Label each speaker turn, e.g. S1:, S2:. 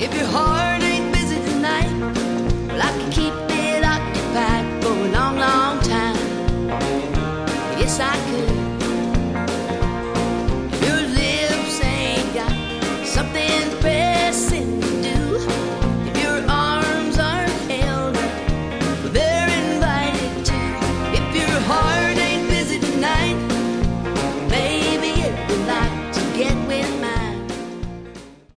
S1: If your heart ain't busy tonight, well, I can keep it occupied for a long, long time. Yes, I can.